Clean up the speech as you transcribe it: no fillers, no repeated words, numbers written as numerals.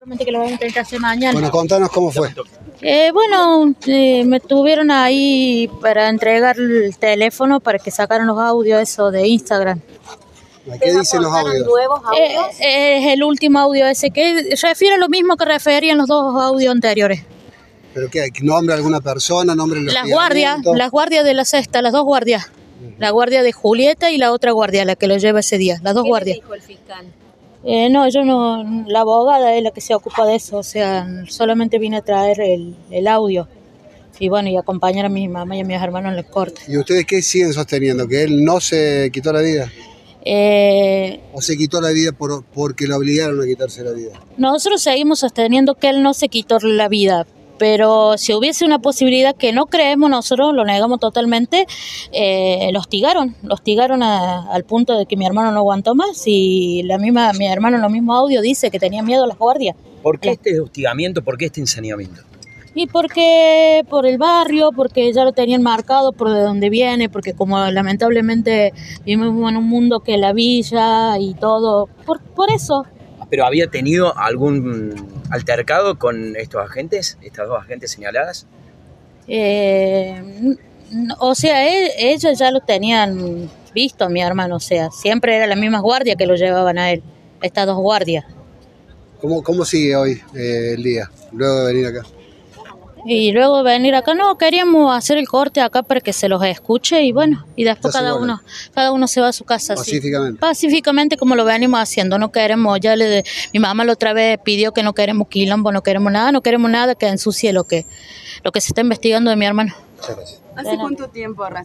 Que lo vamos a intentar hacer mañana. Bueno, contanos cómo fue. Me tuvieron ahí para entregar el teléfono para que sacaran los audios eso de Instagram. ¿Qué dicen los audios? ¿Nuevos audios? Es el último audio ese que refiere a lo mismo que referían los dos audios anteriores. ¿Pero qué? ¿Nombre alguna persona? ¿Nombre de Las guardias de la sexta, las dos guardias. La guardia de Julieta y la otra guardia, la que lo lleva ese día, las dos guardias. ¿Qué le dijo el fiscal? No, yo no, la abogada es la que se ocupa de eso, o sea, solamente vine a traer el audio y bueno, y acompañar a mi mamá y a mis hermanos en el corte. ¿Y ustedes qué siguen sosteniendo? ¿Que él no se quitó la vida? ¿O se quitó la vida porque lo obligaron a quitarse la vida? Nosotros seguimos sosteniendo que él no se quitó la vida, pero si hubiese una posibilidad que no creemos, nosotros lo negamos totalmente, lo hostigaron al punto de que mi hermano no aguantó más y mi hermano en los mismos audios dice que tenía miedo a las guardias. ¿Por qué este hostigamiento? ¿Por qué este ensañamiento? Y porque por el barrio, porque ya lo tenían marcado por de dónde viene, porque como lamentablemente vivimos en un mundo que la villa y todo, por eso. ¿Pero había tenido algún altercado con estos agentes, estas dos agentes señaladas? O sea, ellos ya lo tenían visto, mi hermano, o sea, siempre era la misma guardia que lo llevaban a él, estas dos guardias. ¿Cómo sigue hoy el día, luego de venir acá? Y luego de venir acá, no, queríamos hacer el corte acá para que se los escuche y bueno, y después cada uno se va a su casa. Pacíficamente. Sí. Pacíficamente como lo venimos haciendo, no queremos, mi mamá la otra vez pidió que no queremos quilombo, no queremos nada que ensucie lo que se está investigando de mi hermano. Muchas gracias. ¿Hace cuánto tiempo